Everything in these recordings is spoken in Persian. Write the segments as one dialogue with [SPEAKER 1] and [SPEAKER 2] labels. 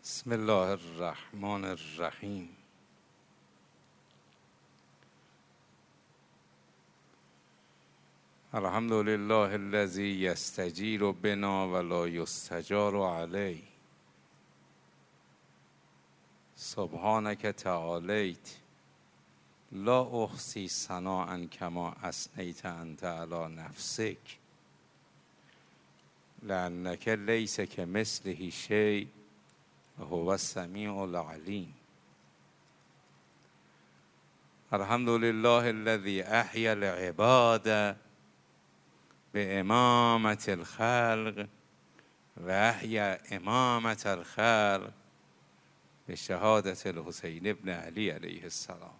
[SPEAKER 1] بسم الله الرحمن الرحیم. الحمد لله الذی یستجیر بنا ولا یستجار علیه. سبحانک تعالیت لا احصی ثناء کما اثنیت انت علی نفسک لانک لیس کمثله شیء وهو السمیع العلیم. الحمد لله الذی احیی العباد بامامة الخلق و احیی امامة الخلق بشهادة الحسین ابن علی علیه السلام.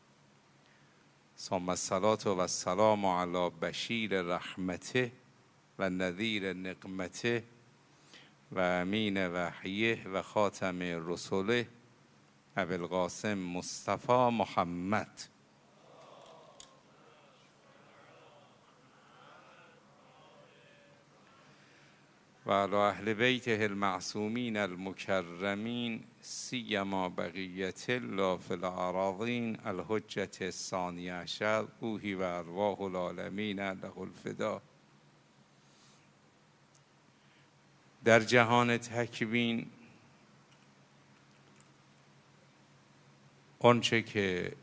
[SPEAKER 1] ثم الصلاة و السلام علی بشیر رحمته و نذیر نقمته و امین وحیه و خاتم رسوله ابوالقاسم مصطفی محمد و علی اهل بیته المعصومین المکرمین سیما بقیت الله فی الاراضین الحجة الثانی عشر روحی و ارواح العالمین له الفدا. در جهان تکوین آنچه که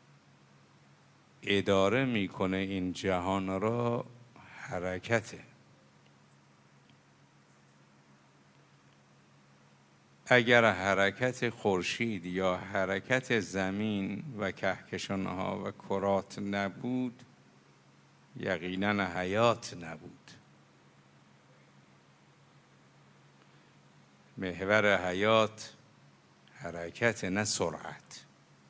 [SPEAKER 1] اداره میکنه این جهان را حرکته. اگر حرکت خورشید یا حرکت زمین و کهکشانها و کرات نبود یقینا حیات نبود. محور حیات حرکت، نه سرعت.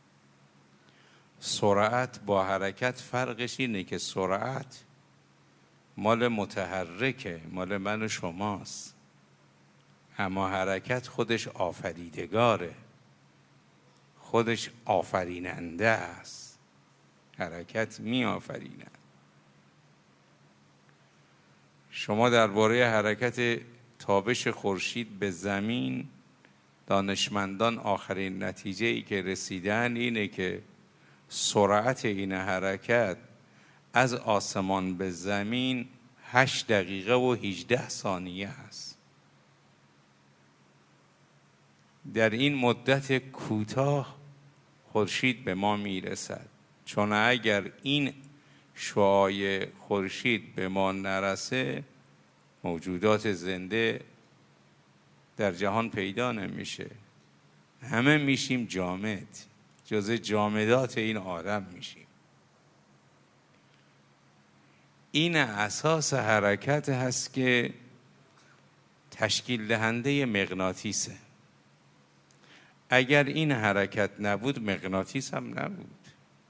[SPEAKER 1] سرعت با حرکت فرقش اینه که سرعت مال متحرکه، مال من و شماست، اما حرکت خودش آفریدگاره، خودش آفریننده است. حرکت می آفریند. شما درباره حرکت تابش خورشید به زمین، دانشمندان آخرین نتیجه ای که رسیدن اینه که سرعت این حرکت از آسمان به زمین 8 دقیقه و 18 ثانیه است. در این مدت کوتاه خورشید به ما میرسد، چون اگر این شعاع خورشید به ما نرسه موجودات زنده در جهان پیدا نمیشه، همه میشیم جامد، جز جامدات این عالم میشیم. این اساس حرکت هست که تشکیل دهنده مغناطیسه. اگر این حرکت نبود مغناطیس هم نبود.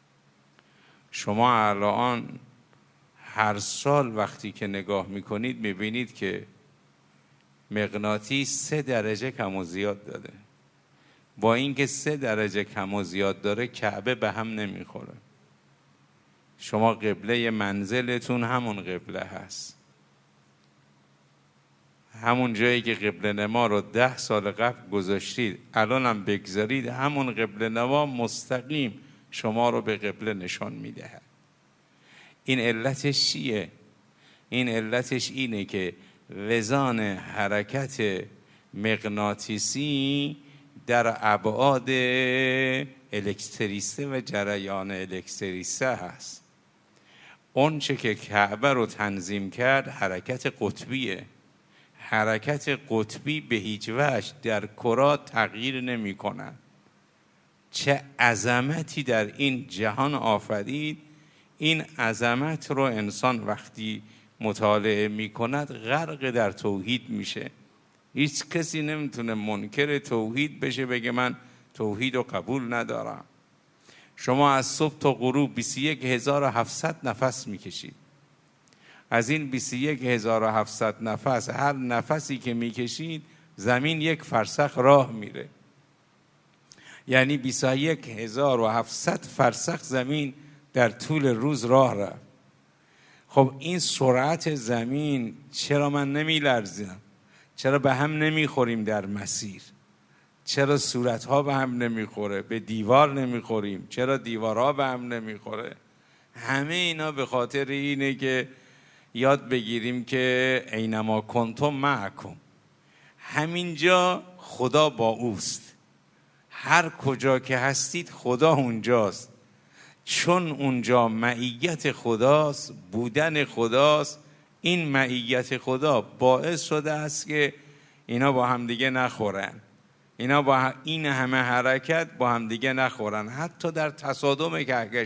[SPEAKER 1] شما الان هر سال وقتی که نگاه میکنید میبینید که مغناطیس 3 درجه کم و زیاد داده. با اینکه 3 درجه کم و زیاد داره کعبه به هم نمیخوره. شما قبله منزلتون همون قبله هست، همون جایی که قبله نما رو 10 سال قبل گذاشتید الان هم بگذارید، همون قبله نما مستقیم شما رو به قبله نشان میدهد. این علتش چیه؟ این علتش اینه که وزان حرکت مغناطیسی در ابعاد الکتریسته و جریان الکتریسته هست. اون چه که کعبه رو تنظیم کرد حرکت قطبیه. حرکت قطبی به هیچ وجه در کرات تغییر نمی کند. چه عظمتی در این جهان آفرید. این عظمت رو انسان وقتی مطالعه می کند غرق در توحید میشه. هیچ کسی نمیتونه منکر توحید بشه بگه من توحید رو قبول ندارم. شما از صبح تا غروب 21700 نفس میکشید. از این 21700 نفس هر نفسی که میکشید زمین 1 فرسخ راه میره. یعنی 21700 فرسخ زمین در طول روز راه رفت. خب این سرعت زمین چرا من نمی لرزم؟ چرا به هم نمی خوریم در مسیر؟ چرا صورتها به هم نمیخوره؟ به دیوار نمیخوریم؟ چرا دیوارها به هم نمیخوره؟ همه اینا به خاطر اینه که یاد بگیریم که اینما کنتم معکم، همینجا خدا با اوست، هر کجا که هستید خدا اونجاست، چون اونجا معیت خداست، بودن خداست. این معیت خدا باعث شده است که اینا با همدیگه نخورن، اینا با این همه حرکت با همدیگه نخورن. حتی در تصادم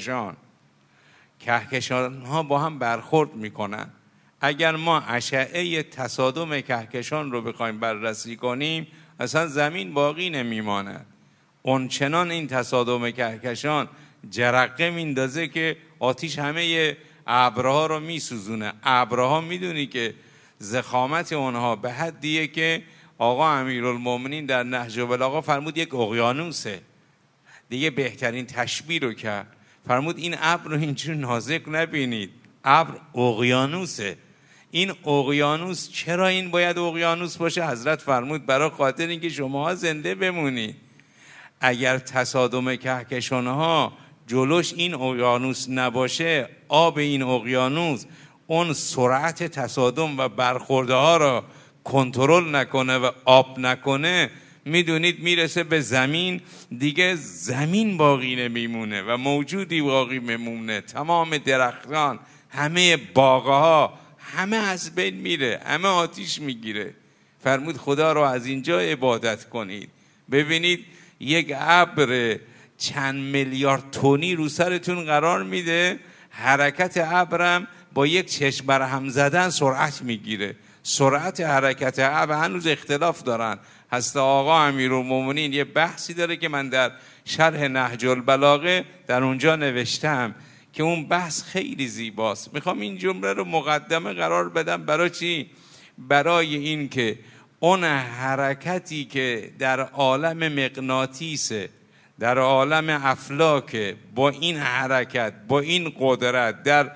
[SPEAKER 1] کهکشان ها با هم برخورد میکنن. اگر ما اشعه تصادم کهکشان رو بخوایم بررسی کنیم اصلا زمین باقی نمیماند. اونچنان این تصادم کهکشان جرقه میندازه که آتیش همه ابرها رو میسوزونه. ابرها میدونی که ضخامت اونها به حدیه که آقا امیرالمومنین در نهج البلاغه فرمود یک اقیانوسه. دیگه بهترین تشبیه رو کرد، فرمود این ابر رو اینجور نازک نبینید، ابر اقیانوسه. این اقیانوس، چرا این باید اقیانوس باشه؟ حضرت فرمود برای خاطر اینکه شما زنده بمونید. اگر تصادم کهکشان‌ها جلوش این اقیانوس نباشه، آب این اقیانوس اون سرعت تصادم و برخوردها را کنترل نکنه و آب نکنه، میدونید میرسه به زمین، دیگه زمین باقی نمیمونه و موجودی باقی میمونه. تمام درختان، همه باغها، همه از بین میره، همه آتیش میگیره. فرمود خدا رو از اینجا عبادت کنید. ببینید یک ابر چند میلیارد تونی رو سرتون قرار میده، حرکت ابرم با یک چشم برهم زدن سرعت میگیره. سرعت حرکت ابر هنوز اختلاف دارن. حضرت آقا امیرالمومنین یه بحثی داره که من در شرح نهج البلاغه در اونجا نوشتم که اون بحث خیلی زیباست. میخوام این جمله رو مقدمه قرار بدم. برای چی؟ برای این که اون حرکتی که در عالم مغناطیسه، در عالم افلاک، با این حرکت، با این قدرت، در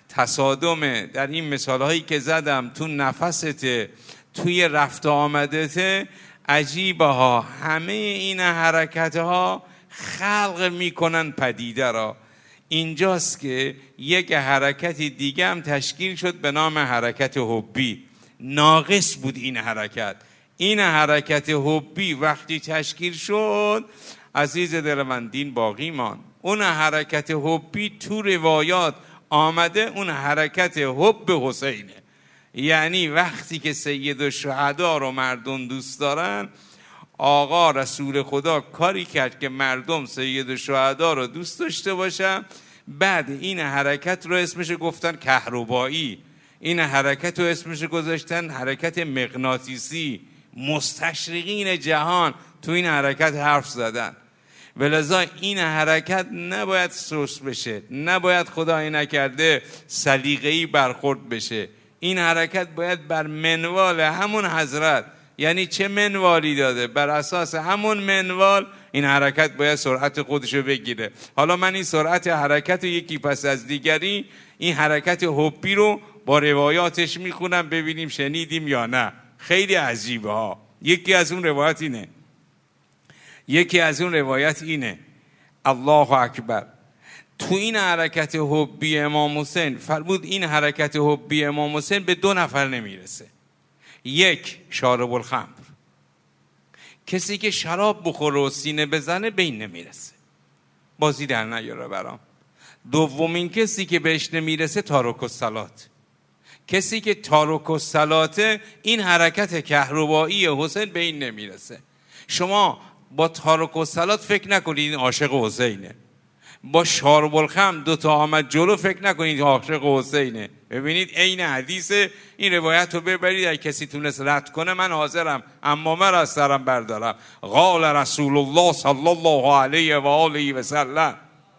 [SPEAKER 1] تصادم، در این مثالهایی که زدم، تو نفست، توی رفت آمدته، عجیبه ها، همه این حرکت ها خلق میکنن پدیده را. اینجاست که یک حرکت دیگه هم تشکیل شد به نام حرکت حبی. ناقص بود این حرکت. این حرکت حبی وقتی تشکیل شد، عزیز دل من، دین باقی ماند. اون حرکت حبی تو روایات آمده، اون حرکت حب حسینه. یعنی وقتی که سید الشهدا رو مردم دوست دارن، آقا رسول خدا کاری کرد که مردم سید الشهدا رو دوست داشته باشن. بعد این حرکت رو اسمش گفتن کهربایی، این حرکت رو اسمش گذاشتن حرکت مغناطیسی. مستشرقین جهان تو این حرکت حرف زدن. ولذا این حرکت نباید سست بشه، نباید خدای نکرده سلیقه‌ای برخورد بشه. این حرکت باید بر منوال همون حضرت، یعنی چه منوالی داده، بر اساس همون منوال این حرکت باید سرعت خودشو بگیره. حالا من این سرعت حرکت یکی پس از دیگری، این حرکت حبی رو با روایاتش میخونم ببینیم شنیدیم یا نه. خیلی عجیبه ها. یکی از اون روایت اینه، الله اکبر. تو این حرکت حبی امام حسین فرمود این حرکت حبی امام حسین به 2 نفر نمیرسه. یک، شارب الخمر، کسی که شراب بخوره و سینه بزنه به این نمیرسه، بازی در نیاره برام. دومین کسی که بهش نمیرسه تارک الصلات، کسی که تارک الصلاته، این حرکت کهربایی حسین به این نمیرسه. شما با تارک الصلات فکر نکنید این عاشق حسینه، با شارب الخمر 2 تا آمد جلو فکر نکنید عاشق حسینه. ببینید عین حدیث. این روایت رو ببرید، اگه کسی تونست رد کنه من حاضرم عمامه را از سرم بردارم. قال رسول الله صلی الله علیه و آله و سلم،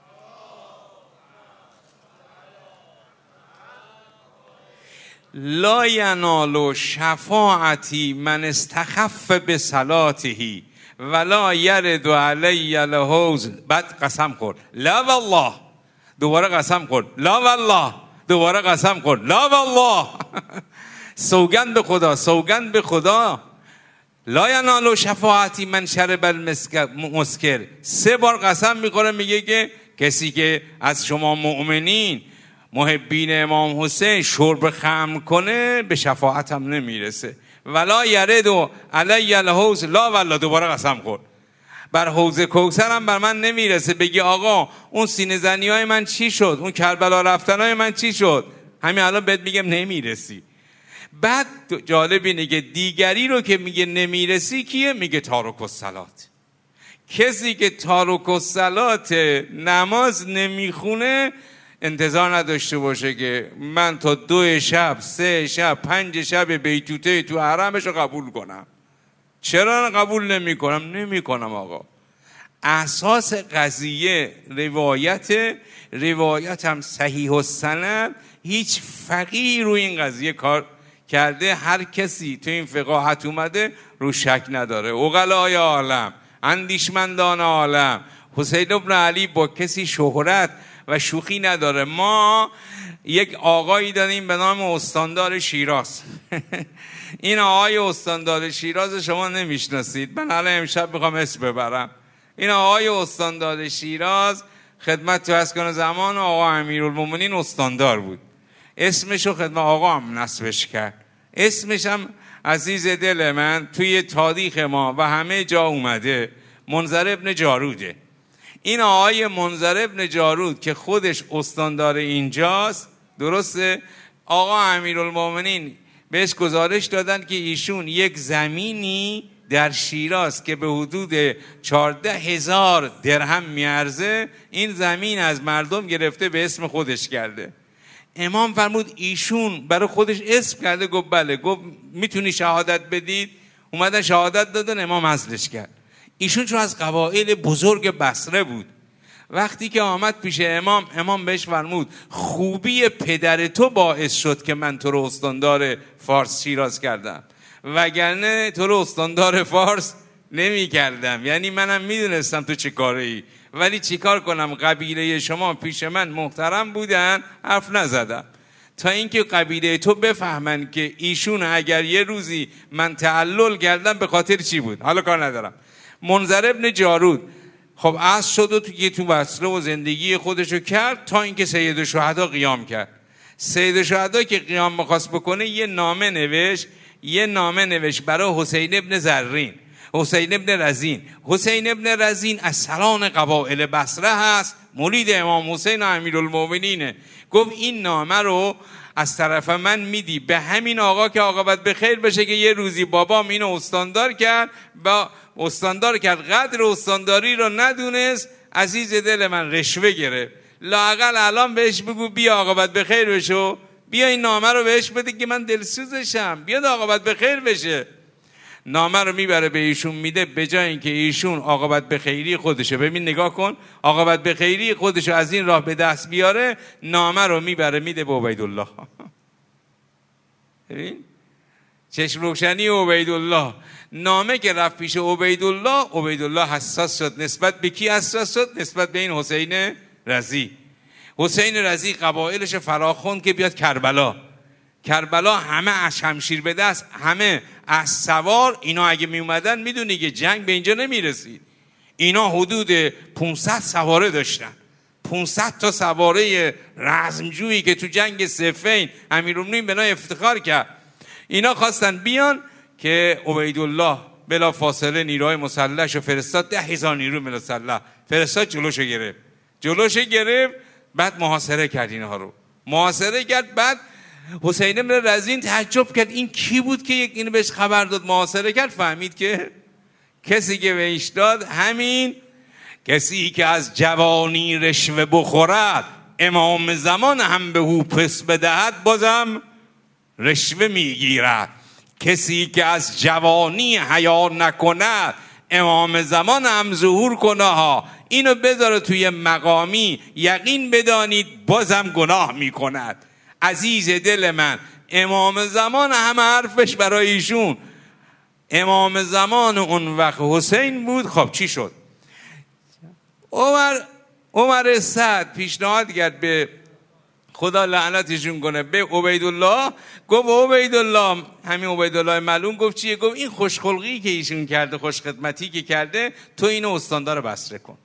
[SPEAKER 1] لا ینال شفاعتی من استخف بصلاته ولا یرد علی الحوض. بعد قسم خورد، لا والله. دوباره قسم خورد، لا والله. دوباره قسم خورد، لا والله. سوگند به خدا، سوگند به خدا. لا ینال شفاعتی من شرب المسکر. 3 بار قسم میخوره، میگه که کسی که از شما مؤمنین محبین امام حسین شرب خمر کنه به شفاعتم نمیرسه. ولا یرد و علی الحوض لا والله. دوباره قسم خورد بر حوض کوثر هم بر من نمیرسه. بگی آقا اون سینه زنی های من چی شد، اون کربلا رفتن های من چی شد، همین الان بهت میگم نمیرسی. بعد جالب اینه که دیگری رو که میگه نمیرسی کیه؟ میگه تارک الصلات. کسی که تارک الصلات نماز نمیخونه انتظار نداشته باشه که من تا 2 شب 3 شب 5 شب بیتوته تو حرمش رو قبول کنم. چرا قبول نمی کنم؟ نمی کنم آقا. اساس قضیه روایت هم صحیح السند، هیچ فقیهی روی این قضیه کار کرده، هر کسی تو این فقاهت اومده رو شک نداره. عقلای عالم، اندیشمندان عالم، حسین ابن علی با کسی شهرت و شوخی نداره. ما یک آقایی داریم به نام استاندار شیراز. این آقای استاندار شیراز شما نمیشناسید، من الان امشب میخوام اسم ببرم. این آقای استاندار شیراز خدمت تو از کنه زمان آقا امیرالمومنین استاندار بود. اسمشو خدمت آقا هم نصبش کرد. اسمش هم عزیز دل من توی تاریخ ما و همه جا اومده، منذر ابن جاروده. این آقای منذر ابن جارود که خودش استاندار اینجاست، درسته؟ آقا امیرالمومنین بهش گزارش دادن که ایشون یک زمینی در شیراز که به حدود 14,000 درهم میارزه، این زمین از مردم گرفته به اسم خودش کرده. امام فرمود ایشون برای خودش اسم کرده. گفت بله. گفت میتونی شهادت بدید؟ اومدن شهادت دادن، امام عزلش کرد. ایشون چون از قبایل بزرگ بصره بود، وقتی که آمد پیش امام بهش فرمود خوبی پدر تو باعث شد که من تو رو استاندار فارس شیراز کردم، وگرنه تو رو استاندار فارس نمی کردم. یعنی منم میدونستم تو چه کاره ای، ولی چی کار کنم، قبیله شما پیش من محترم بودن، حرف نزدم. تا اینکه قبیله تو بفهمن که ایشون اگر یه روزی من تعلل کردم به خاطر چی بود. حالا کار ندارم. منذر ابن جارود خب عصر شد و تو بصره و زندگی خودشو کرد تا اینکه سید الشهدا قیام کرد. سید الشهدا که قیام می‌خواست بکنه یه نامه نوشت برای حسین ابن زرین، حسین ابن رزین. حسین ابن رزین از سران قبایل بصره هست، مولید امام حسین و امیرالمومنینه. گفت این نامه رو از طرف من میدی به همین آقا که عاقبت به خیر بشه که یه روزی بابام اینو استاندار کرد، قدر استانداری رو ندونست، عزیز دل من رشوه گرفت. لااقل الان بهش بگو بیا عاقبت به خیر بشه، بیا این نامه رو بهش بده که من دلسوزشم، بیاد عاقبت به خیر بشه. نامه رو میبره به ایشون میده، به جای اینکه ایشون عاقبت به خیری خودشو، ببین نگاه کن، عاقبت به خیری خودشو از این راه به دست بیاره، نامه رو میبره میده به عبیدالله. ببین چشم روشنی عبیدالله. نامه که رفت پیش عبیدالله حساس شد. نسبت به کی حساس شد؟ نسبت به این حسین رضی. حسین رضی قبایلش فراخوند که بیاد کربلا همه از شمشیر به دست، همه از سوار. اینا اگه می اومدن میدونی که جنگ به اینجا نمیرسید. اینا حدود 500 سواره داشتن، 500 تا سواره رزمجویی که تو جنگ صفین امیرالمومنین بنا افتخار کرد. اینا خواستن بیان که عبیدالله بلا فاصله نیروهای مسلحش رو فرستاد، 10,000 نیروی مسلح فرستاد، جلوش گرفت. بعد محاصره کرد اینها رو، بعد حسین ابن رزین تعجب کرد این کی بود که اینو بهش خبر داد محاصره کرد. فهمید که کسی که بهش داد همین کسی که از جوانی رشوه بخورد امام زمان هم به او پس بدهد بازم رشوه میگیرد. کسی که از جوانی حیا نکند امام زمان هم ظهور کنه ها. اینو بذاره توی مقامی، یقین بدانید بازم گناه میکند. عزیز دل من، امام زمان همه حرفش برای ایشون. امام زمان اون وقت حسین بود. خب چی شد؟ عمر سعد پیشنهاد کرد به خدا لعنتشون کنه، به عبیدالله گفت عبیدالله، همین عبیدالله معلوم گفت چیه؟ گفت این خوشخلقی که ایشون کرده، خوش خدمتی که کرده، تو اینو استاندار بصره کن.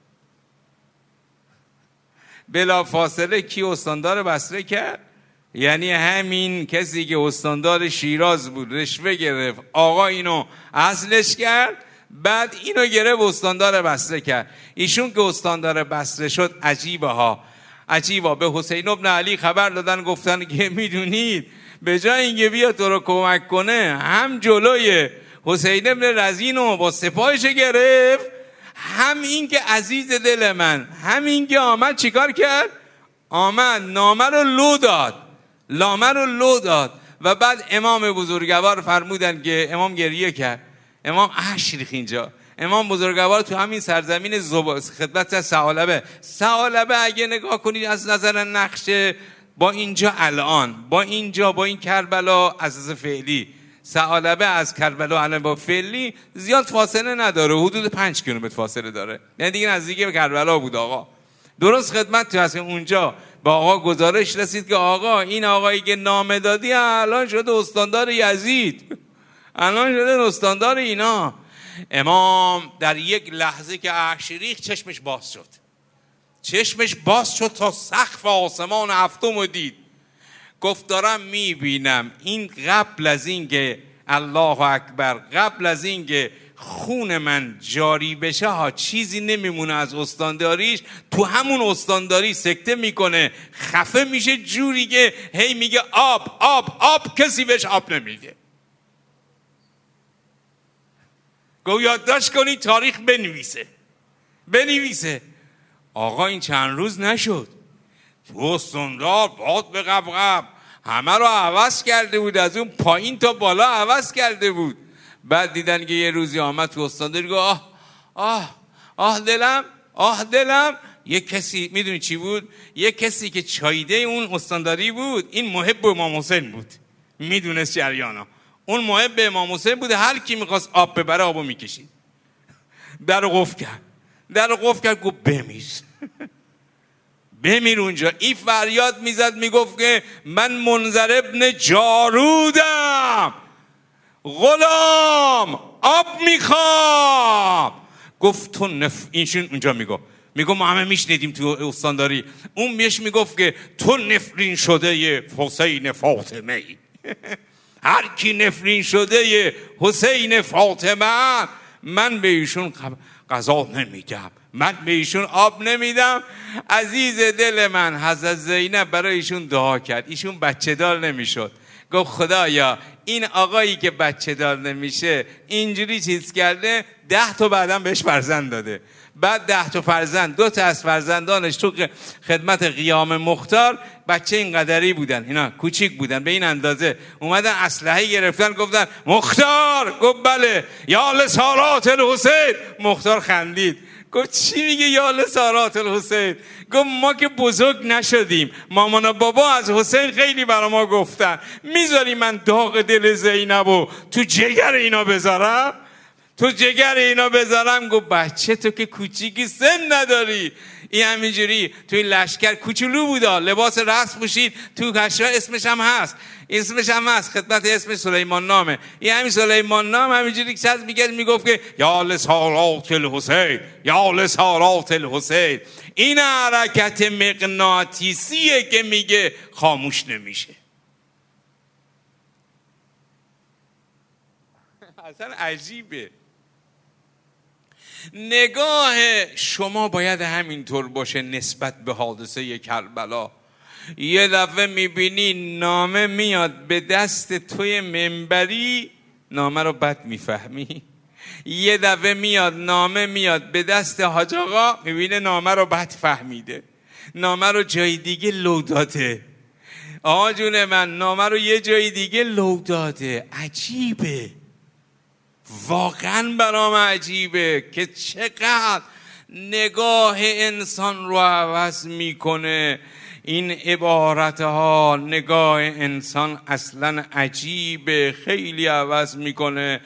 [SPEAKER 1] بلا فاصله کی استاندار بصره کرد؟ یعنی همین کسی که استاندار شیراز بود، رشوه گرفت، آقا اینو عزلش کرد، بعد اینو گرفت استاندار بصره کرد. ایشون که استاندار بصره شد، عجیبا به حسین ابن علی خبر دادن، گفتن که میدونید به جای اینکه بیا تو رو کمک کنه، هم جلوی حسین ابن رزینو با سپاهش گرفت، هم این که عزیز دل من، هم این که آمد چیکار کرد؟ آمد نامه رو لو داد و بعد امام بزرگوار فرمودن که امام گریه کرد، امام اشک ریخت اینجا. امام بزرگوار تو همین سرزمین خدمت ثعالبه اگه نگاه کنید از نظر نقشه، با اینجا الان، با این کربلا از فعلی، ثعالبه از کربلا الان با فعلی زیاد فاصله نداره، حدود 5 کیلومتر فاصله داره، یعنی دیگه نزدیک به کربلا بود. آقا درست خدمت تو هست. اونجا با آقا گزارش رسید که آقا این آقایی که نامه دادی الان شده استاندار یزید، الان شده استاندار اینا. امام در یک لحظه که اشک ریخت چشمش باز شد تا سقف آسمان هفتم دید. گفت دارم میبینم این قبل از این که الله اکبر، قبل از این که خون من جاری بشه ها، چیزی نمیمونه از استانداریش، تو همون استانداری سکته میکنه، خفه میشه جوری که هی میگه آب، کسی بهش آب نمیده. گو یادداشت کنی، تاریخ بنویسه. آقا این چند روز نشد، تو استاندار باد به قبقب همه رو عوض کرده بود، از اون پایین تا بالا عوض کرده بود. بعد دیدن که یه روزی آمد تو استانداری گفت آه دلم. یه کسی میدونی چی بود؟ یه کسی که چایده اون استانداری بود، این محب امام حسین بود، میدونست جریانا، اون محب امام حسین بود، هر کی میخواست آب ببره آبو میکشید. در قفل کرد گفت بمیر اونجا. این فریاد میزد میگفت که من منذر ابن جارودم، غلام آب میخوام. گفت تو اینشون اونجا میگو ما همه میشنیدیم تو استانداری، اون میگفت که تو نفرین شده ی حسین فاطمه ای. هر کی نفرین شده ی حسین فاطمه، من به ایشون غذا نمیدم، من به ایشون آب نمیدم. عزیز دل من حضرت زینب برای ایشون دعا کرد، ایشون بچه دار نمیشد. گفت خدایا این آقایی که بچه دار نمیشه اینجوری چیز کرده، 10 تا بعدم بهش فرزند داده، بعد 10 تا فرزند، 2 تا از فرزندانش تو خدمت قیام مختار بچه این قدری بودن، اینا کوچیک بودن به این اندازه، اومدن اسلحه گرفتن گفتن مختار. گفت بله. یا لسارات الحسین. مختار خندید گفت چی میگه یا لسارات الحسین؟ گفت ما که بزرگ نشدیم، مامان و بابا از حسین خیلی برا ما گفتن، میذاری من داغ دل زینبو تو جگر اینا بذارم؟ گفت بچه تو که کوچیکی، سن نداری. این همینجوری توی لشکر کوچولو بودا، لباس رسم پوشید، تو کشور اسمش هم هست خدمت اسم سلیمان نامه. این همین سلیمان نام همینجوری که چیز میگفت که یا لسارات الحسین. این حرکت مغناطیسیه که میگه خاموش نمیشه. اصلا عجیبه. نگاه شما باید همینطور باشه نسبت به حادثه کربلا. یه دفعه میبینی نامه میاد به دست توی منبری، نامه رو بد میفهمی. یه دفعه نامه میاد به دست حاج آقا، میبینه نامه رو بد فهمیده، نامه رو جای دیگه لو داده. آقا جون من نامه رو یه جای دیگه لو داده. عجیبه، واقعا برام عجیبه که چقدر نگاه انسان رو عوض میکنه این عبارتها. نگاه انسان اصلا عجیبه، خیلی عوض میکنه.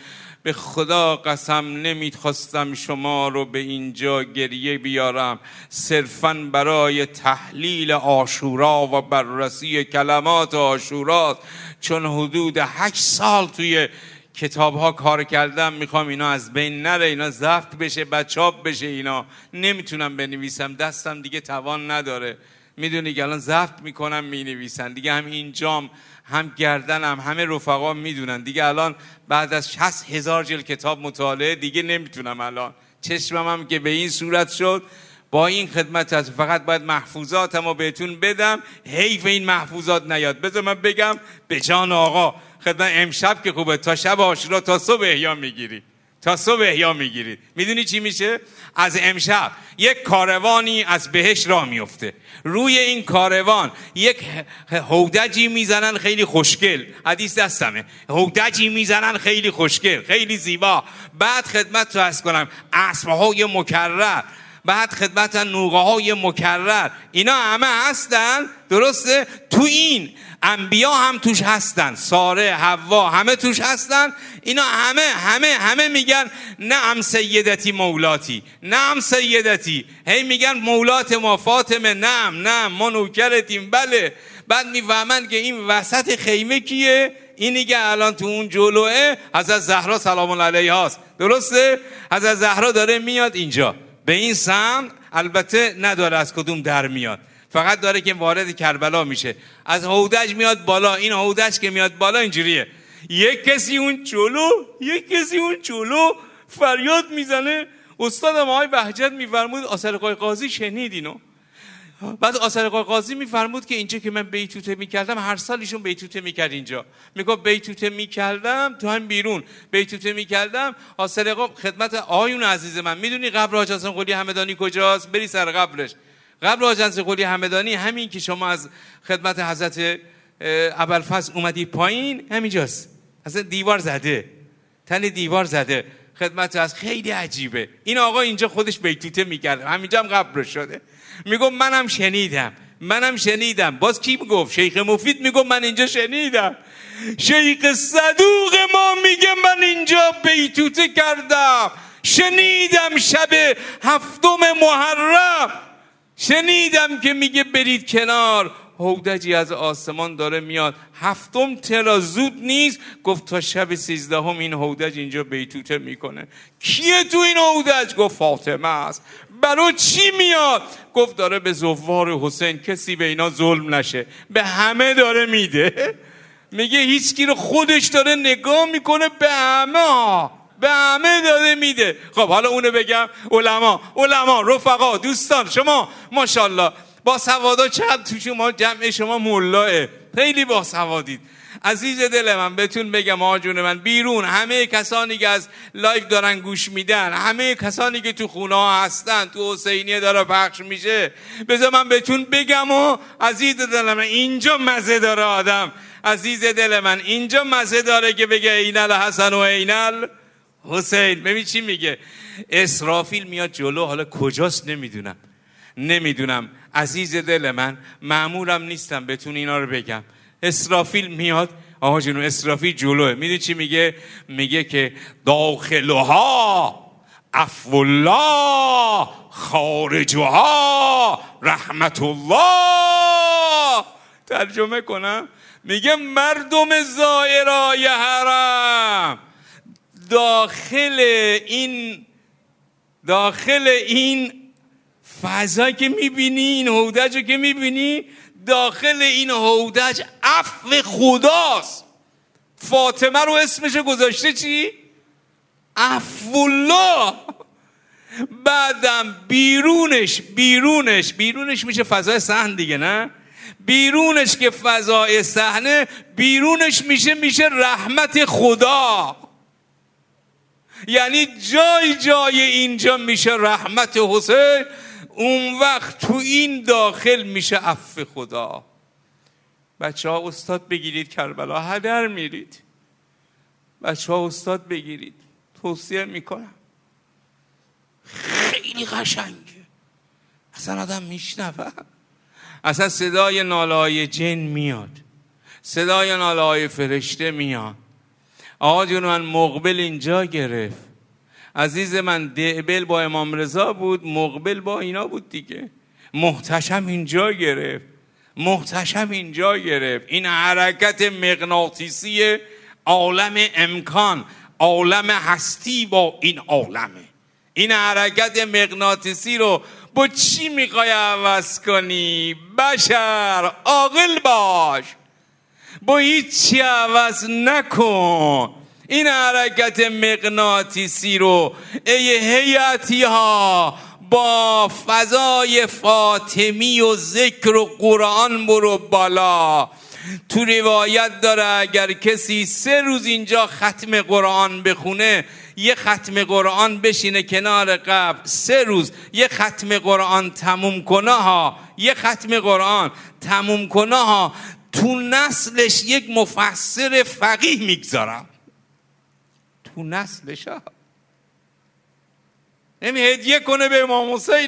[SPEAKER 1] به خدا قسم نمیخواستم شما رو به اینجا گریه بیارم، صرفاً برای تحلیل عاشورا و بررسی کلمات عاشورا، چون حدود 8 سال توی کتاب ها کار کردم، میخوام اینا از بین نره، اینا ضبط بشه، چاپ بشه. اینا نمیتونم بنویسم، دستم دیگه توان نداره. میدونی که الان ضبط میکنم مینویسن دیگه، هم اینجام هم گردنم، همه رفقا میدونن دیگه. الان بعد از 60,000 جلد کتاب مطالعه دیگه نمیتونم، الان چشمم هم که به این صورت شد. با این خدمت هست، فقط باید محفوظاتم رو بهتون بدم، حیف این محفوظات نیاد. بذار من بگم به جان آقا، خدمت امشب که خوبه، تا شب عاشورا تا صبح احیا میگیری، تا صبح احیا میگیرید. میدونی چی میشه؟ از امشب یک کاروانی از بهشت راه میفته، روی این کاروان یک هودجی میزنن خیلی خوشگل، حدیث دستمه، هودجی میزنن خیلی خوشگل، خیلی زیبا. بعد خدمت تو عرض کنم اسبهای مکرر، بعد خدمت نوقه های مکرر، اینا همه هستن، درسته؟ تو این انبیا هم توش هستن، ساره، حوا، همه توش هستن. اینا همه میگن نعم سیدتی مولاتی، نعم سیدتی، هی میگن مولات ما فاطمه، نعم ما نوکرتیم، بله. بعد میفهمن که این وسط خیمه کیه؟ اینی که الان تو اون جلوه حضرت زهرا سلام الله علیها است، درسته؟ حضرت زهرا داره میاد اینجا به این سمت، البته نداره از کدوم در میاد، فقط داره که وارد کربلا میشه، از هودج میاد بالا. این هودج که میاد بالا اینجوریه، یک کسی اون جلو فریاد میزنه. استادم آقای بهجت میفرمود، آثرقای قاضی شنید اینو. بعد آثرقای قاضی میفرمود که اینجا که من بیتوته میکردم، هر سال ایشون بیتوته میکرد اینجا، میگه بیتوته میکردم تو هم بیرون بیتوته میکردم. آثرقا خدمت آیون عزیز من، میدونی قبر حاج حسن قلی همدانی کجاست؟ بری سر قبرش. قبر حاج حسن قلی همدانی همین که شما از خدمت حضرت ابوالفضل اومدی پایین، همینجاست، اصلا دیوار زده، تن دیوار زده. خدمت از خیلی عجیبه. این آقا اینجا خودش بیتوته میکرد، همینجا هم قبرش شده. میگم منم شنیدم. باز کی میگفت؟ شیخ مفید میگم من اینجا شنیدم. شیخ صدوق ما میگه من اینجا بیتوته کردم، شنیدم شب 7 محرم، شنیدم که میگه برید کنار، هودجی از آسمان داره میاد. 7 تلا زود نیست، گفت تا شب 13 این هودج اینجا بیتوته میکنه. کیه تو این هودج؟ گفت فاطمه است. برای چی میاد؟ گفت داره به زوار حسین، کسی به اینا ظلم نشه، به همه داره میده. میگه هیچ کی رو خودش داره نگاه میکنه، به همه داره میده. خب حالا اونو بگم، علما رفقا دوستان، شما ماشاءالله با سوادا چقدر تو شما جمع شما مولاه، خیلی با سوادید. عزیز دل من بهتون بگم آقا جون من، بیرون همه کسانی که از لایو دارن گوش میدن، همه کسانی که تو خونه ها هستن، تو حسینیه داره پخش میشه، بذار من بهتون بگم و عزیز دل من اینجا مزه داره آدم، عزیز دل من اینجا مزه داره که بگه این الحسن و این الحسین. ببین چی میگه، اسرافیل میاد جلو، حالا کجاست نمیدونم عزیز دل من، مأمورم نیستم بهتون اینا رو بگم. اسرافیل میاد، آقا جونو اسرافیل جلوه، میدونی چی میگه؟ میگه که داخلها عفو الله، خارجها رحمت الله. ترجمه کنم، میگه مردم زائرای حرم، داخل این فضا که میبینی، این هودج رو که میبینی، داخل این هودج عفو خداست. فاطمه رو اسمش گذاشته چی؟ عفو الله. بعدم بیرونش میشه فضای صحن دیگه، نه؟ بیرونش که فضای صحنه، بیرونش میشه رحمت خدا. یعنی جای اینجا میشه رحمت حسین، اون وقت تو این داخل میشه عفو خدا. بچه ها استاد بگیرید، کربلا هدر میرید. بچه ها استاد بگیرید، توصیه میکنم، خیلی قشنگه. اصلا آدم میشنوه، اصلا صدای ناله‌های جن میاد، صدای ناله‌های فرشته میاد. آقا جون من مقبل اینجا گرفت، عزیز من دعبل با امام رضا بود، مقبل با اینا بود دیگه. محتشم اینجا گرفت، محتشم اینجا گرفت. این حرکت مغناطیسی عالم امکان، عالم هستی با این عالمه. این حرکت مغناطیسی رو با چی میخوای عوض کنی؟ بشر عاقل باش، با هیچی عوض نکن. این حرکت مغناطیسی رو ای هیئتی ها با فضای فاطمی و ذکر و قرآن برو بالا. تو روایت داره اگر کسی 3 روز اینجا ختم قرآن بخونه، یه ختم قرآن بشینه کنار قبر 3 روز یه ختم قرآن تموم کنه ها، یه ختم قرآن تموم کنه ها، تو نسلش یک مفسر فقیه میگذارم، تو نسلش ها. هدیه کنه به امام حسین.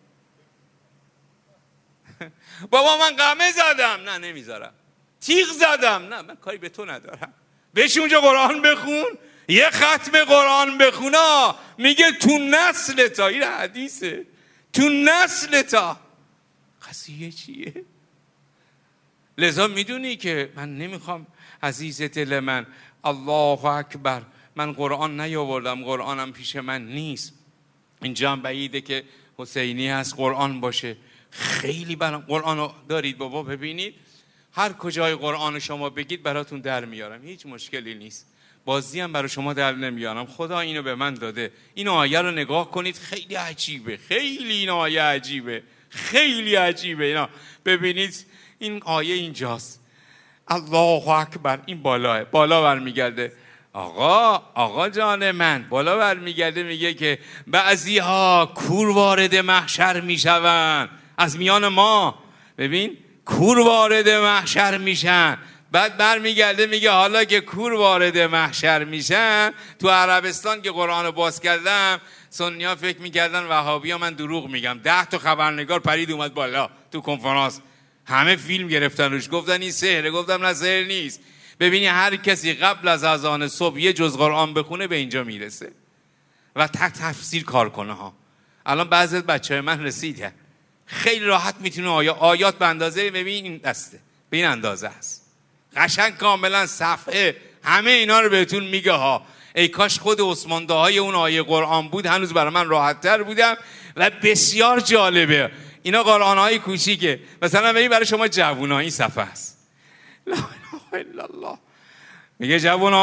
[SPEAKER 1] بابا من قمه زدم، نه نمیذارم. تیغ زدم، نه من کاری به تو ندارم. بهش اونجا قرآن بخون، یه ختم قرآن بخونا، میگه تو نسل تا. این حدیثه، تو نسل تا. قضیه چیه؟ لذا میدونی که من نمیخوام عزیز دل من، الله اکبر، من قرآن نیاوردم، قرآنم پیش من نیست. اینجا هم بعیده که حسینی هست قرآن باشه. خیلی قرآن دارید بابا، ببینید هر کجای قرآن شما بگید براتون در میارم، هیچ مشکلی نیست. بازی هم برای شما در نمیارم، خدا اینو به من داده. این آیه رو نگاه کنید، خیلی عجیبه، خیلی این آیه عجیبه، خیلی عجیبه. اینا ببینید این آیه اینجاست، الله اکبر، این بالاه، بالا برمیگرده. آقا جان من، بالا برمیگرده میگه که بعضی ها کور وارد محشر میشون از میان ما. ببین کور وارد محشر میشن. بعد برمیگرده میگه حالا که کور وارد محشر میشن، تو عربستان که قرآن باز کردم، سنی‌ها فکر میکردن وهابی‌ها من دروغ میگم. 10 تا خبرنگار پرید اومد بالا تو کنفرانس، همه فیلم گرفتن روش، گفتن این سحره. گفتم نه سحر نیست. ببینی هر کسی قبل از اذان صبح یه جز قرآن بخونه به اینجا میرسه و تفسیر کار کنه ها. الان بعضی بچه‌های من رسیدن، خیلی راحت میتونه آیات به اندازه، ببین این دسته به این اندازه است، قشنگ کاملا صفحه همه اینا رو بهتون میگه ها. ای کاش خود عثمان داهای اون آیه قرآن بود، هنوز برای من راحت تر بودم. و بسیار جالبه اینا قرآن های کوچیکه. مثلا ببین برای شما جوونا این صفحه است، لا اله الا الله. میگه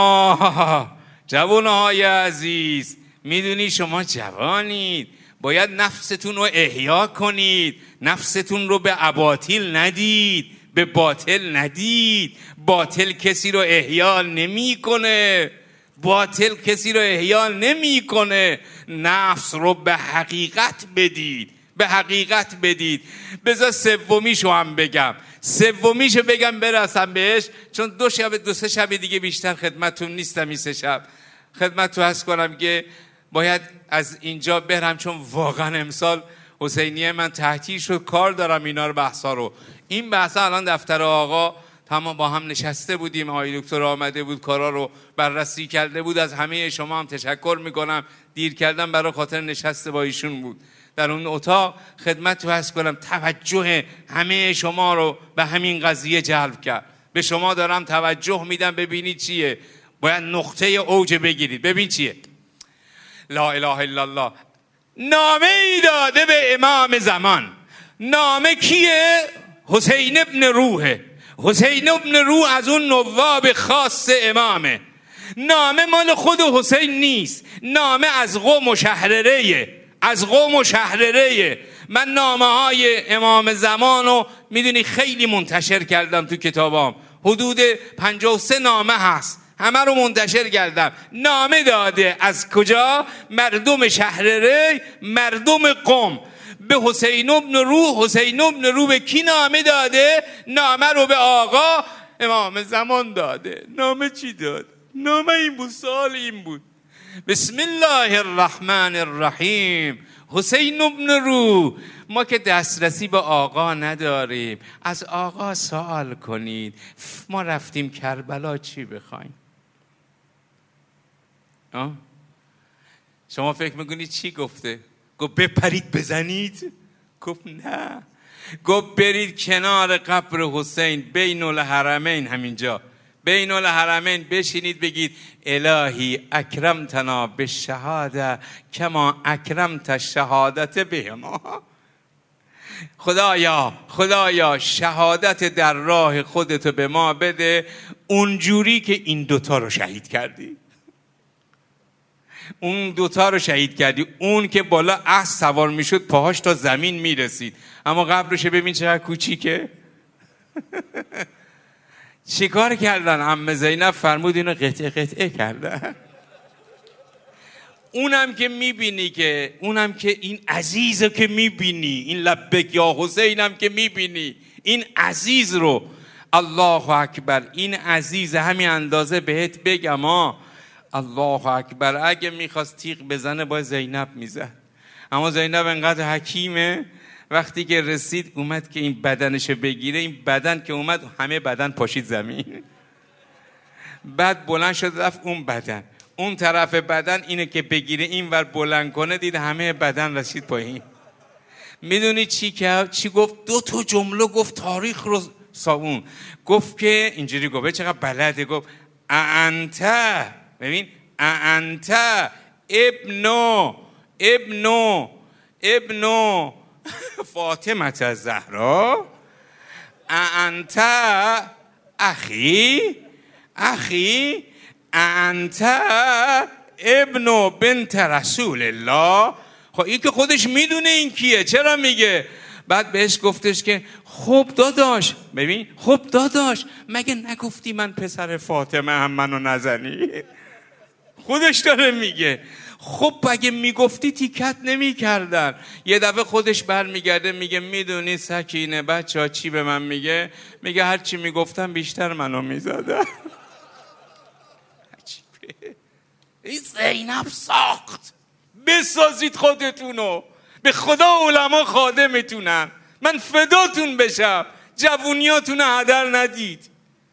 [SPEAKER 1] جوانای عزیز، میدونی شما جوانید، باید نفستون رو احیا کنید، نفستون رو به اباطیل ندید، به باطل ندید. باطل کسی رو احیا نمی کنه، باطل کسی رو احیا نمی کنه. نفس رو به حقیقت بدید، به حقیقت بدید. بذار سومیشو هم بگم، سومیشو بگم برسم بهش، چون 2-3 شب دیگه بیشتر خدمتتون نیستم. این 3 شب خدمتتون هست کنم که باید از اینجا برم، چون واقعا امسال حسینیه من تعطیل شد، کار دارم اینا رو بحثا رو. این بحثا الان دفتر آقا تمام با هم نشسته بودیم، آقای دکتر آمده بود کارا رو بررسی کرده بود. از همه شما هم تشکر میکنم، دیر کردم برای خاطر نشسته با ایشون بود در اون اتاق. خدمت تو هست کنم توجه همه شما رو به همین قضیه جلب کرد. به شما دارم توجه میدم، ببینید چیه، باید نقطه اوج بگیرید. ببین چیه، لا اله الا الله. نامه ای داده به امام زمان. نامه کیه؟ حسین ابن روحه. حسین ابن روح از اون نواب خاص امامه. نامه مال خود حسین نیست، نامه از قوم و شهرره، از قوم و شهرره. من نامه های امام زمان رو میدونی خیلی منتشر کردم تو کتابام، حدود 53 نامه هست، همه رو منتشر کردم. نامه داده از کجا؟ مردم شهرره، مردم قم، به حسین ابن روح. حسین ابن روح به کی نامه داده؟ نامه رو به آقا امام زمان داده. نامه چی داد؟ نامه این بود، سوال این بود، بسم الله الرحمن الرحیم، حسین ابن روح، ما که دسترسی به آقا نداریم، از آقا سوال کنید. ما رفتیم کربلا، چی بخوایم؟ شما فکر میکنید چی گفته؟ گفت بپرید بزنید؟ گفت نه، گفت برید کنار قبر حسین بین الحرمین، همینجا بین الحرمین بشینید بگید الهی اکرمتنا بالشهاده کما اکرمت شهادت بهما. خدایا شهادت در راه خودتو به ما بده اونجوری که این دوتا رو شهید کردی. اون دوتا رو شهید کردی، اون که بالا اسب سوار میشد پاهاش تا زمین میرسید، اما قبرش ببین چقدر کوچیکه. چیکار کردن؟ عمه زینب فرمود اینو قطعه قطعه کردن. اونم که میبینی که این عزیزو که میبینی، این لبک یا حسینم که میبینی، این عزیز رو، الله اکبر، این عزیز همین اندازه بهت بگم الله اکبر، اگه میخواست تیغ بزنه باید زینب میزد، اما زینب انقدر حکیمه، وقتی که رسید اومد که این بدنشو بگیره، این بدن که اومد همه بدن پاشید زمین، بعد بلند شد رفت اون بدن، اون طرف بدن اینه که بگیره این ور بلند کنه، دید همه بدن رسید پایین. میدونی چی کرد؟ چی گفت؟ 2 جمله گفت تاریخ رو صابون. گفت که اینجوری گفت، چقدر بلده، گفت انت، ببین انت ابنو فاطمه الزهرا، انت اخی انت ابن بنت رسول الله. خب این که خودش میدونه این کیه، چرا میگه؟ بعد بهش گفتش که خب داداش، ببین خب داداش، مگه نگفتی من پسر فاطمه هم منو نزنی؟ خودش داره میگه. خب اگه میگفتی تیکت نمیکردن. یه دفعه خودش برمیگرده میگه میدونی سکینه بچه ها چی به من میگه؟ میگه هر چی میگفتم بیشتر منو میزدن. این زینب ساخت. بسازید خودتونو، به خدا علما خادمتونن، من فداتون بشم، جوونیاتون هدر ندید،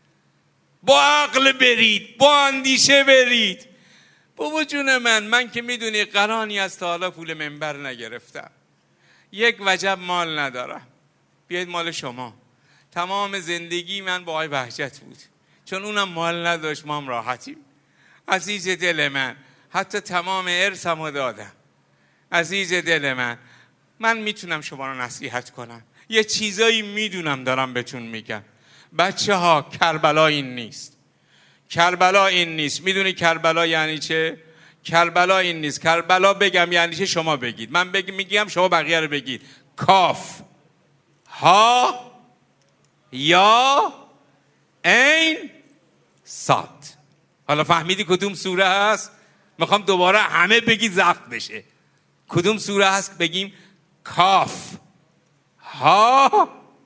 [SPEAKER 1] با عقل برید، با اندیشه برید. بابا جون من که میدونی قرانی از تا حالا پول منبر نگرفتم، یک وجب مال ندارم، بیاید مال شما. تمام زندگی من با آقای بهجت بود، چون اونم مال نداشت ما هم راحتیم. عزیز دل من، حتی تمام ارثمو دادم. عزیز دل من میتونم شما رو نصیحت کنم، یه چیزایی میدونم دارم بهتون میگم. بچه ها کربلا این نیست، کربلا این نیست. میدونی کربلا یعنی چه؟ کربلا این نیست. کربلا بگم یعنی چه شما بگید، من میگم شما بقیه رو بگید. کاف ها یا عین صاد. حالا فهمیدی کدوم سوره هست؟ میخوام دوباره همه بگید ضبط بشه. کدوم سوره هست؟ بگیم کاف ها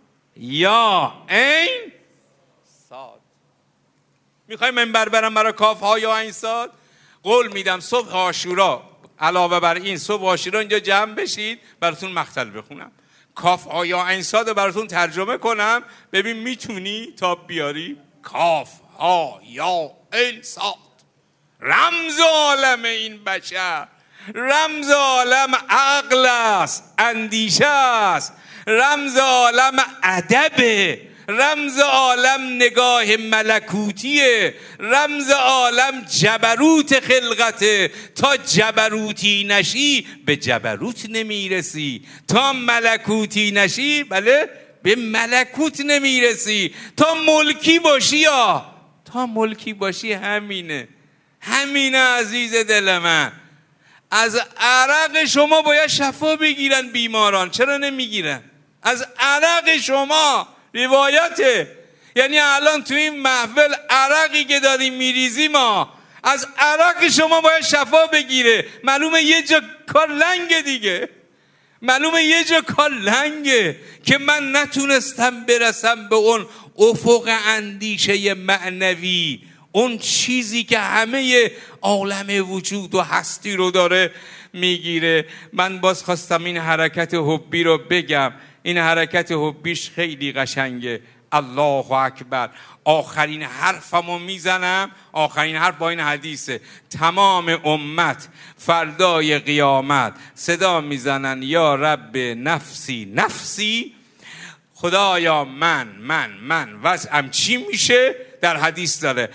[SPEAKER 1] یا عین صاد. میخوای منبر برم برای کاف ها یا عین صاد؟ قول میدم صبح عاشورا، علاوه بر این صبح عاشورا اینجا جمع بشید براتون مقتل بخونم، کاف ها یا عین صاد براتون ترجمه کنم. ببین میتونی تاب بیاری؟ کاف ها یا عین صاد، رمز عالم این بشر، رمز عالم عقل است، اندیشه است، رمز عالم ادبه، رمز عالم نگاه ملکوتیه، رمز عالم جبروت خلقته. تا جبروتی نشی به جبروت نمیرسی، تا ملکوتی نشی بله به ملکوت نمیرسی، تا ملکی باشی تا ملکی باشی همینه عزیز دل من. از عرق شما باید شفا بگیرن بیماران، چرا نمیگیرن؟ از عرق شما روایته. یعنی الان تو این محفل عرقی که داریم میریزیم ما، از عرق شما باید شفا بگیره. معلومه یه جا کار لنگه دیگه، معلومه یه جا کار لنگه که من نتونستم برسم به اون افق اندیشه معنوی، اون چیزی که همه عالم وجود و هستی رو داره میگیره. من باز خواستم این حرکت حبی رو بگم. این حرکت حبیش خیلی قشنگه. الله اکبر، آخرین حرفمو میزنم. آخرین حرف با این حدیثه: تمام امت فردای قیامت صدا میزنن یا رب نفسی نفسی، خدایا من وضعم چی میشه؟ در حدیث داره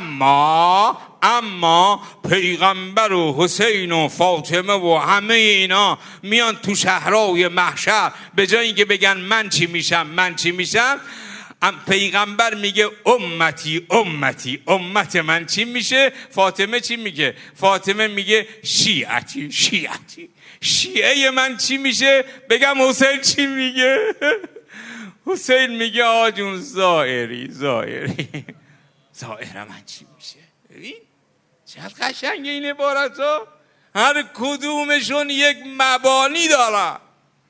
[SPEAKER 1] اما پیغمبر و حسین و فاطمه و همه اینا میان تو شهرهای محشر، به جای اینکه بگن من چی میشم، پیغمبر میگه امت من چی میشه؟ فاطمه چی میگه؟ فاطمه میگه شیعتی. شیعه من چی میشه؟ بگم حسین چی میگه؟ حسین میگه آجون زائر من چی میشه؟ ببین چقدر قشنگه این عبارت ها، هر کدومشون یک مبانی دارن،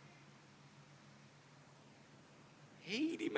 [SPEAKER 1] خیلی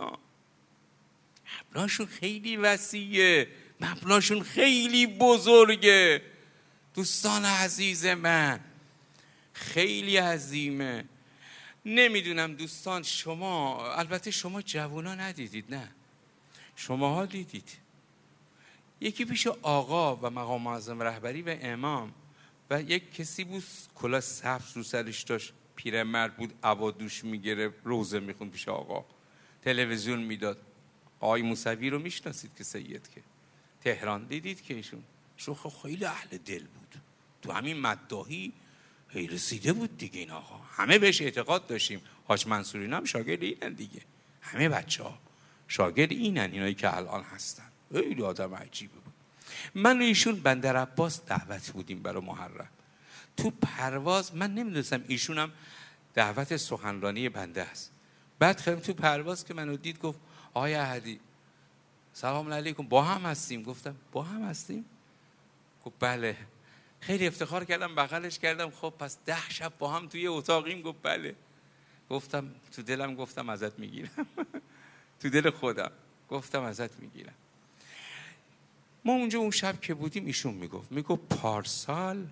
[SPEAKER 1] مبناشون خیلی وسیعه، مبناشون خیلی بزرگه. دوستان عزیز من خیلی عظیمه. نمیدونم دوستان، شما البته شما جوونا ندیدید، نه شماها دیدید. یکی پیش آقا و مقام معظم رهبری و امام و یک کسی بود کلاه سبز رو سرش داشت، پیرمرد بود، عبا دوش میگرفت، روزه میخوند پیش آقا، تلویزیون میداد. آقای موسوی رو میشناسید که سید که تهران دیدید که ایشون خیلی اهل دل بود، تو همین مداحی رسیده بود دیگه. این آقا همه بهش اعتقاد داشتیم. حاج منصوری هم شاگرد اینن دیگه، همه بچه‌ها شاگرد اینن، اینایی که الان هستن. خیلی آدم عجیبه بود. من و ایشون بندر عباس دعوت بودیم برای محرم. تو پرواز من نمیدونستم ایشون هم دعوت سخنرانی بنده است. بعد خیلی تو پرواز که منو دید گفت آقای احدی سلام علیکم، با هم هستیم؟ گفتم با هم هستیم؟ گفت بله. خیلی افتخار کردم، بغلش کردم. خب پس 10 شب با هم توی اتاقیم؟ گفت بله. گفتم تو دلم، گفتم ازت میگیرم تو دل خودم گفتم ازت میگیرم. ما اونجا اون شب که بودیم ایشون میگفت پارسال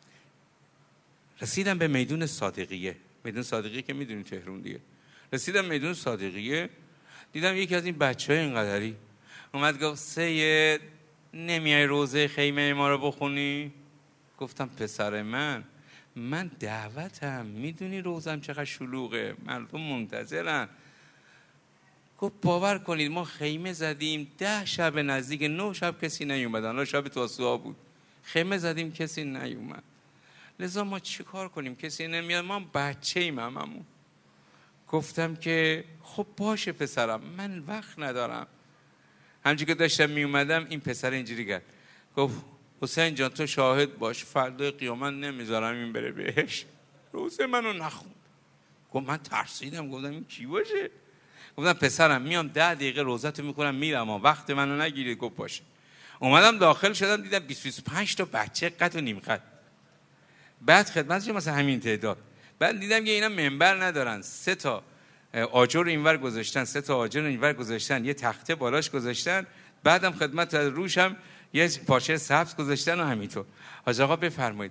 [SPEAKER 1] رسیدم به میدون صادقیه. میدون صادقیه که میدونی تهران دیگه. رسیدم میدون صادقیه، دیدم یکی از این بچهای اینقدری اومد گفت سید نمیای روزه خیمه ما رو بخونی؟ گفتم پسر من دعوتم، میدونی روزم چقدر شلوغه، مردم منتظرن. گفت باور کنید ما خیمه زدیم 10 شب، نزدیک 9 شب کسی نیومد. الان شب تاسوعا بود، خیمه زدیم کسی نیومد. لذا ما چی کار کنیم؟ کسی نمیاد، ما بچه‌ایم هممون. گفتم که خب باشه پسرم، من وقت ندارم. همچون که داشتم میومدم این پسر اینجوری کرد، گفت حسین جان تو شاهد باش، فردا قیامت نمیذارم این بره بهش. روزه منو نخوند. گفت من ترسیدم، گفتم این کی باشه؟ گفتم پسرم میام 10 دقیقه روزتو میکنم میرم، وقت منو نگیرید. گفت باشه. اومدم داخل شدم، دیدم 20-25 تا بچه قد و نیم قد. بعد خدمتش مثلا همین تعداد. بعد دیدم که اینا منبر ندارن، 3 تا آجر اینور گذاشتن، 3 تا آجر اینور گذاشتن، یه تخته بالاش گذاشتن، بعدم خدمت روشم یه پاشه سبز گذاشتن و همینطور. حاج آقا بفرمایید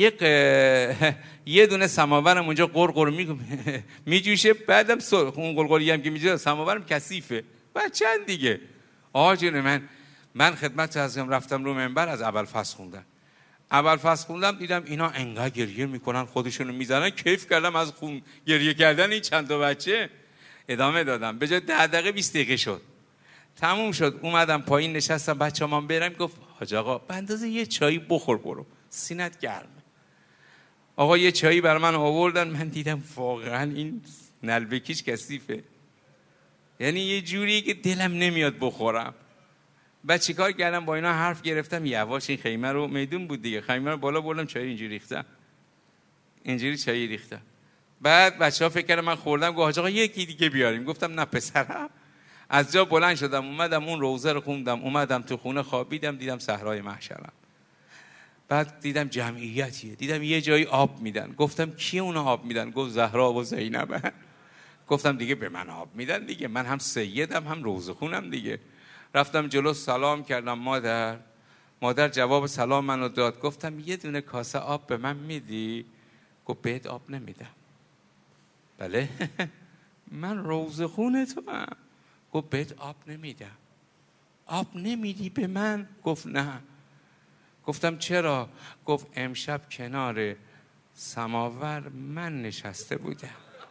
[SPEAKER 1] یه دونه سماورم اونجا قرقر میجوشه، بعدم اون قرقری هم که میجوشه سماورم کثیفه. بعد چند دیگه آجر من خدمت ازم رفتم رو منبر، از اول فصل خوندم دیدم اینا انقدر گریه میکنن، خودشونو میزنن، کیف کردم از گریه کردن این چند تا بچه. ادامه دادم، به جای 10 دقیقه 20 دقیقه شد، تموم شد. اومدم پایین نشستم، بچه‌ام هم برم. گفت حاج آقا به اندازه یه چایی بخور برو، سینت گرمه. آقا یه چایی برای من آوردن، من دیدم واقعا این نلبکیش کثیفه، یعنی یه جوری که دلم نمیاد بخورم. بعد چیکار کردم؟ با اینا حرف گرفتم، یواش این خیمه رو، میدون بود دیگه، خیمه رو بالا بردم، چای اینجوری ریختم، اینجوری چای ریختم. بعد بچه‌ها فکر کردن من خوردم. گفت حاج آقا یکی دیگه بیاریم. گفتم نه پسرم. از جا بلند شدم، اومدم اون روزه رو خوندم، اومدم تو خونه خوابیدم، دیدم صحرای محشرم. بعد دیدم جمعیتیه، دیدم یه جایی آب میدن. گفتم کی اونا آب میدن؟ گفت زهرا و زینب. گفتم دیگه به من آب میدن دیگه، من هم سیدم هم روزه خونم دیگه. رفتم جلو سلام کردم، مادر جواب سلام منو داد. گفتم یه دونه کاسه آب به من میدی؟ گفت بهت آب نمیدم. بله من روزه خونه تو هم، گفت بهت آب نمیدم. آب نمیدی به من؟ گفت نه. گفتم چرا؟ گفت امشب کنار سماور من نشسته بودم،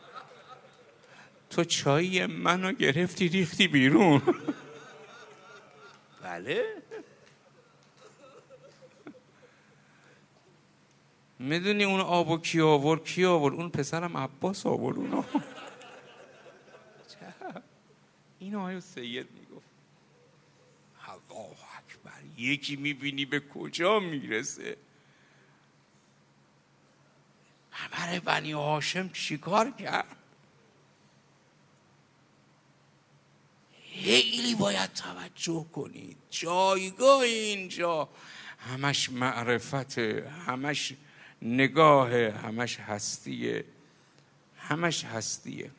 [SPEAKER 1] تو چایی منو گرفتی ریختی بیرون. بله. میدونی اون آبو کی آورد؟ کی آورد؟ اون پسرم عباس آورد اونو. این آقای سید میگفت الله اکبر، یکی میبینی به کجا میرسه. همه بنی هاشم چیکار کرد؟ خیلی باید توجه کنید. جایگاه اینجا همش معرفته، همش نگاهه، همش هستیه، همش هستیه.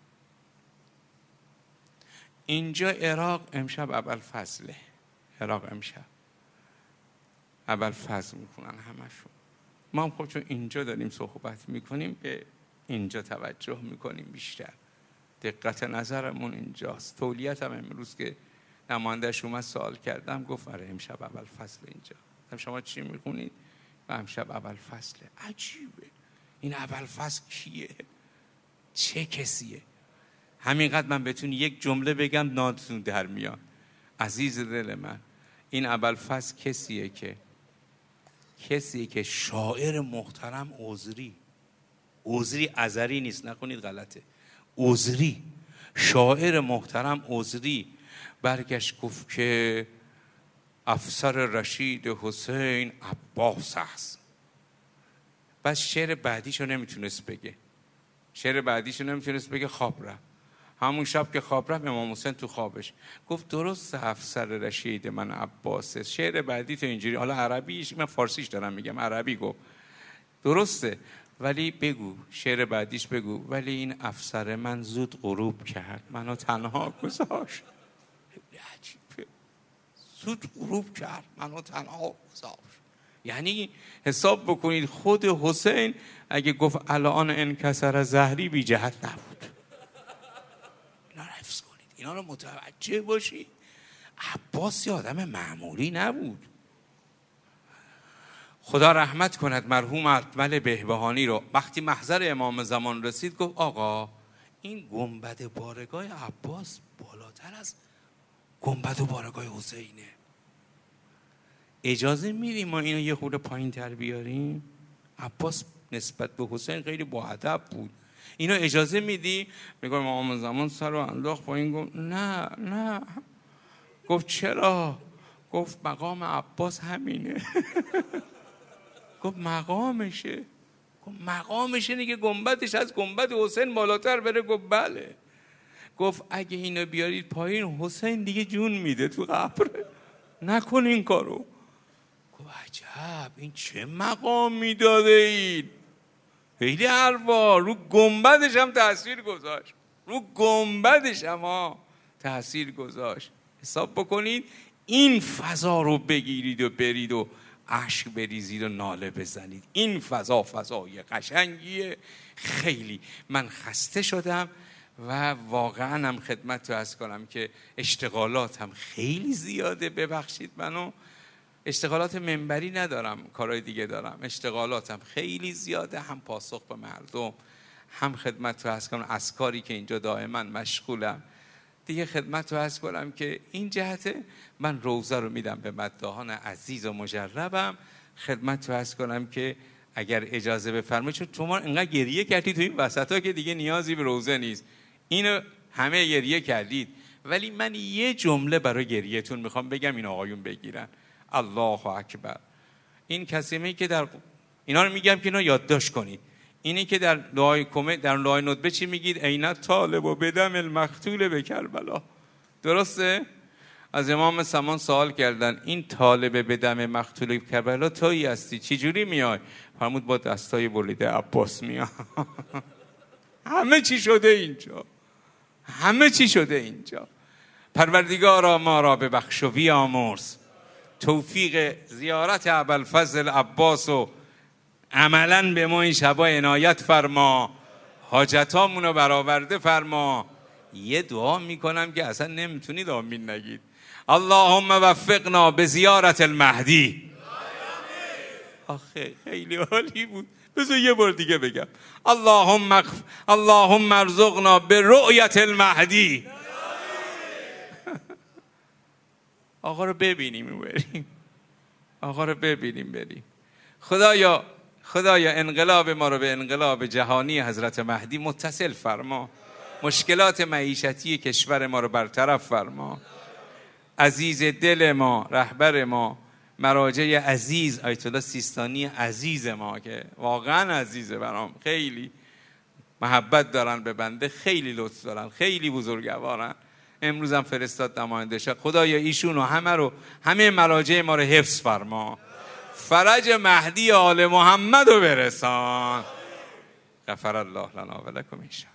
[SPEAKER 1] اینجا عراق امشب ابوالفضله. عراق امشب ابوالفضل میکنن همشون. ما هم خب چون اینجا داریم صحبت میکنیم به اینجا توجه میکنیم بیشتر. دقت نظرمون اینجاست. تولیت هم امروز که نماینده‌اش اومد سوال کردم گفت آره امشب ابوالفضل اینجا. شما چی میخونید؟ و امشب ابوالفضله. عجیبه. این ابوالفضل کیه؟ چه کسیه؟ همینقدر من بهتون یک جمله بگم نادتون در میاد. عزیز دل من، این ابوالفضل کسیه که شاعر محترم عذری ازری نیست، نکنید غلطه، عذری، شاعر محترم عذری برگشت گفت که افسر رشید حسین عباس است. بس شعر بعدیشو نمیتونست بگه. خواب رفت. همون شب که خواب رفت امام حسین تو خوابش گفت درست افسر رشید من عباسه. شعر بعدی تو اینجوری، حالا عربیش، من فارسیش دارم میگم، عربی گفت درسته، ولی بگو شعر بعدیش بگو ولی این افسر من زود غروب کرد منو تنها گذاشت. عجیبه. زود غروب کرد منو تنها گذاشت. یعنی حساب بکنید خود حسین اگه گفت الان انکسر ظهری بی جهت نبود. اینا رو حفظ کنید، اینا رو متوجه باشید. عباس یه آدم معمولی نبود. خدا رحمت کند مرحوم اکمل بهبهانی رو. وقتی محضر امام زمان رسید گفت آقا این گنبد بارگاه عباس بالاتر از گنبد و بارگاه حسینه، اجازه میدیم ما اینو یه خورده پایین تر بیاریم؟ عباس نسبت به حسین خیلی با ادب بود. اینو اجازه میدی؟ میگه امام زمان سر رو انداخت پایین گفت نه. گفت چرا؟ گفت مقام عباس همینه. گفت مقامشه. گفت مقامشه دیگه، گنبدش از گنبد حسین بالاتر بره. گفت بله. گفت اگه اینو بیارید پایین حسین دیگه جون میده تو قبر، نکن این کارو. گفت عجب این چه مقامی داده این، خیلی حرفا. رو گنبدش هم تأثیر گذاشت. حساب بکنید این فضا رو بگیرید و برید و اشک بریزید و ناله بزنید. این فضای قشنگیه. خیلی من خسته شدم و واقعا هم خدمت تو عرض کنم که اشتغالاتم خیلی زیاده. ببخشید منو، اشتغالات منبری ندارم، کارهای دیگه دارم. اشتغالاتم خیلی زیاده، هم پاسخ به مردم، هم خدمت تو عرض کنم از کاری که اینجا دائما مشغولم دیگه. خدمت تو عرض کنم که این جهته من روزه رو میدم به مداحان عزیز و مجربم. خدمت تو عرض کنم که اگر اجازه بفرمایید، چون شما انقدر گریه کردید تو این وسطا که دیگه نیازی به روزه نیست، اینو همه گریه کردید، ولی من یه جمله برای گریه‌تون میخوام بگم این آقایون بگیرن. الله اکبر. این کلمه‌ای که در اینا رو میگم که اینا یادداشت کنید. اینی که در دعای ندبه چی میگید؟ عین طالب و بدم المقتول به کربلا. درسته؟ از امام زمان سوال کردن این طالب بدم مقتول به کربلا تویی هستی، چی جوری میای؟ فرمود با دستای بریده عباس میام. همه چی شده اینجا. پروردگارا ما را ببخش و بیامرز، توفیق زیارت ابوالفضل عباس و عملاً به ما این شبا عنایت فرما، حاجتامونو برآورده فرما. یه دعا میکنم که اصلا نمیتونید آمین نگید. اللهم وفقنا به زیارت المهدی. آخه خیلی عالی بود. بذار یه بار دیگه بگم. اللهم ارزقنا به رؤیت المهدی. آقا رو ببینیم و بریم. آقا رو ببینیم بریم. خدایا انقلاب ما رو به انقلاب جهانی حضرت مهدی متصل فرما. مشکلات معیشتی کشور ما رو برطرف فرما. عزیز دل ما، رهبر ما، مراجع عزیز آیت الله سیستانی عزیز ما که واقعا عزیزه برام، خیلی محبت دارن به بنده، خیلی لطف دارن، خیلی بزرگوارن. امروز هم فرستاد نماینده شد. خدایا ایشون و همه مراجع ما رو حفظ فرما. فرج مهدی آل محمد رو برسان. غفر الله لنا و لکم.